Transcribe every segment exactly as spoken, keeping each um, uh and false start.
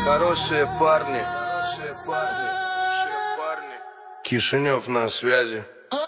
Хорошие парни, хорошие парни, хорошие парни. Кишинев на связи.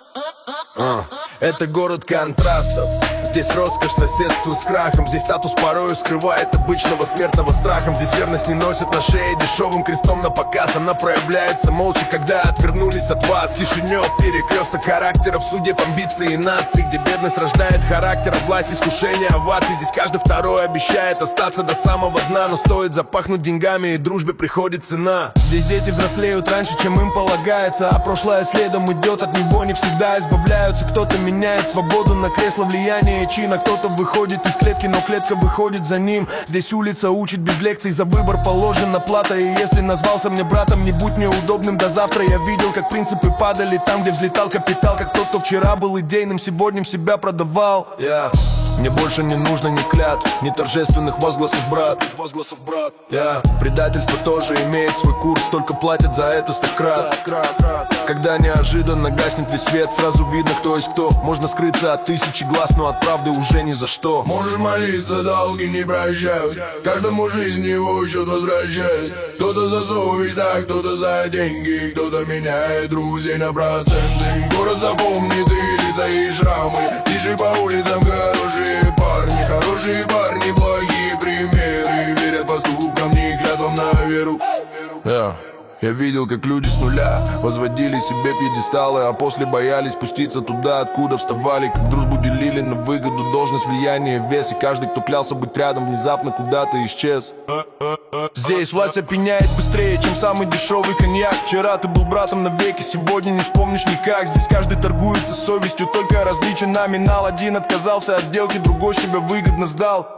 А, это город контрастов. Здесь роскошь соседству с крахом. Здесь статус порою скрывает обычного смертного страхом. Здесь верность не носит на шее дешевым крестом на показ. Она проявляется молча, когда отвернулись от вас. Кишинев, перекресток характеров, судеб, амбиций и наций, где бедность рождает характер, а власть искушение оваций. Здесь каждый второй обещает остаться до самого дна, но стоит запахнуть деньгами, и дружбе приходит цена. Здесь дети взрослеют раньше, чем им полагается, а прошлое следом идет, от него не всегда избавляются. Кто-то меняет свободу на кресло влияния и чина, кто-то выходит из клетки, но клетка выходит за ним. Здесь улица учит без лекций, за выбор положена плата. И если назвался мне братом, не будь мне удобным до завтра. Я видел, как принципы падали там, где взлетал капитал. Как тот, кто вчера был идейным, сегодня себя продавал. yeah. Мне больше не нужно ни клятв, ни торжественных возгласов, брат, возгласов, брат. yeah. Предательство тоже имеет свой курс, только платят за это стократ. Когда неожиданно гаснет весь свет, сразу видно, кто есть кто. Можно скрыться от тысячи глаз, но от правды уже ни за что. Можешь молиться, долги не прощают, каждому жизнь его счет возвращает. Кто-то за совесть, а кто-то за деньги, кто-то меняет друзей на проценты. Город запомнит и лица, и шрамы. Тише по улицам хорошие парни, хорошие парни, плохие примеры. Верят поступкам, не клятвам на веру. yeah. Я видел, как люди с нуля возводили себе пьедесталы, а после боялись спуститься туда, откуда вставали. Как дружбу делили на выгоду, должность, влияние, вес. И каждый, кто клялся быть рядом, внезапно куда-то исчез. Здесь власть опьяняет быстрее, чем самый дешевый коньяк. Вчера ты был братом навеки, сегодня не вспомнишь никак. Здесь каждый торгуется совестью, только различен номинал. Один отказался от сделки, другой себя выгодно сдал.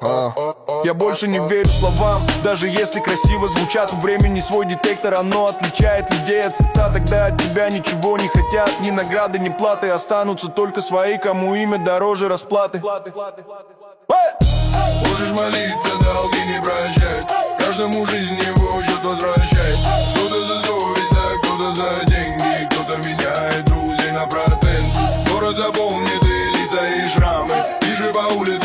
Я больше не верю словам, даже если красиво звучат. У времени свой детектор, оно отличает людей от цитат. Тогда от тебя ничего не хотят, ни награды, ни платы. Останутся только свои, кому имя дороже расплаты. Можешь молиться, долги не прощать, каждому жизнь его счет возвращает. Кто-то за совесть, а кто-то за деньги, кто-то меняет друзей на процент. Город запомнит и лица, и шрамы. Тише по улице